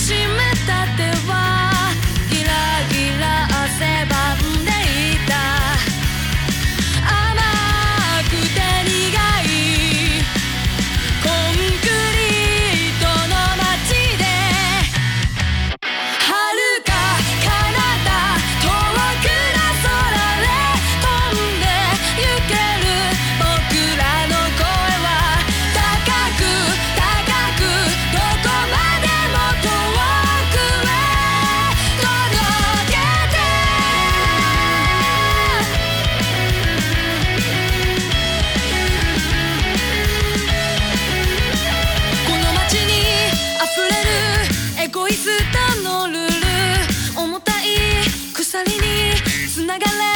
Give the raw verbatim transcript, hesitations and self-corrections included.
しめた手はギラギラ汗ばんでいた。甘くて苦いコンクリートの街で遥か彼方遠くな空へ飛んでゆける僕らの声は高く高くどこまでも遠くへ届けて。この街に溢れるエゴイストのルール、重たい鎖につながれ